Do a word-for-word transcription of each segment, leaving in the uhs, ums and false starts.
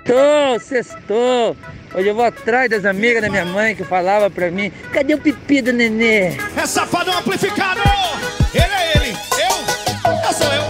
Sextou, sextou. Hoje eu vou atrás das amigas da minha mãe que falava pra mim: cadê o pipi do nenê? É Safadão amplificado! Ele é ele, eu, eu sou eu.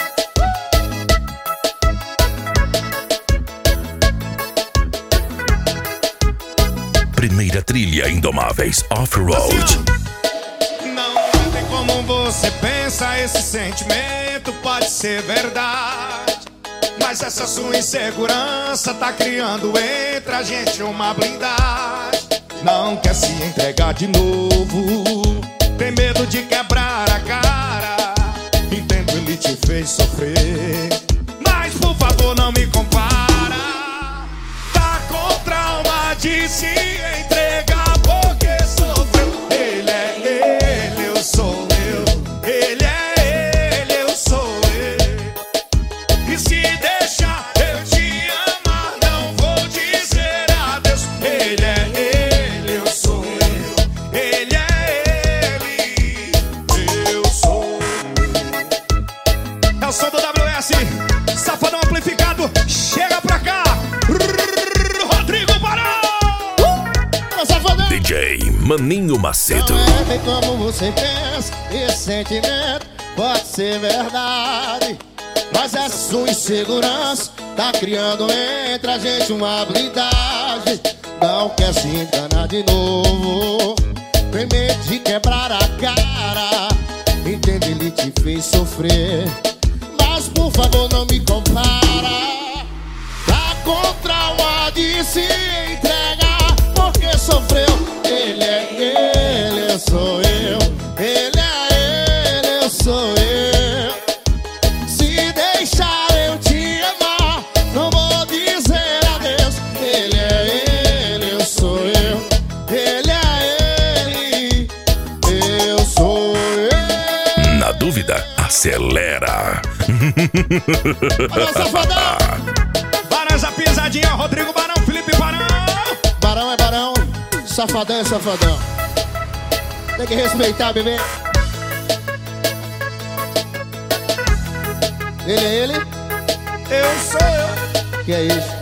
Primeira trilha Indomáveis Off-Road. Não tem como você pensa, esse sentimento pode ser verdade, mas essa sua insegurança tá criando entre a gente uma blindagem. Não quer se entregar de novo, tem medo de quebrar a cara. Entendo, ele te fez sofrer, mas por favor não me compara. Tá com trauma de se entregar porque sofreu. Ele é ele, eu sou eu. Ele é ele, eu sou eu. E se deixar eu te amar, não vou dizer adeus. Ele é ele, eu sou eu. Ele é ele, eu sou eu. É o som do W S, Safadão amplificado. Chega pra cá, Rodrigo Barão. D J Maninho Macedo. Não é bem como você pensa, esse sentimento pode ser verdade, mas essa sua insegurança tá criando entre a gente uma blindagem. Não quer se enganar de novo, tem medo de quebrar a cara. Entende, ele te fez sofrer, mas por favor não me compara. Tá com trauma de se entregar porque sofreu. Ele é ele, eu sou eu. Ele é ele, eu sou eu. Se deixar eu te amar, não vou dizer adeus. Ele é ele, eu sou eu. Ele é ele, eu sou eu. Na dúvida, acelera. Alô, Safadão! Barão, essa pisadinha, Rodrigo Barão, Felipe Barão. Barão é barão, safadão é safadão. Tem que respeitar, bebê. Ele é ele? Eu sou eu. Que é isso?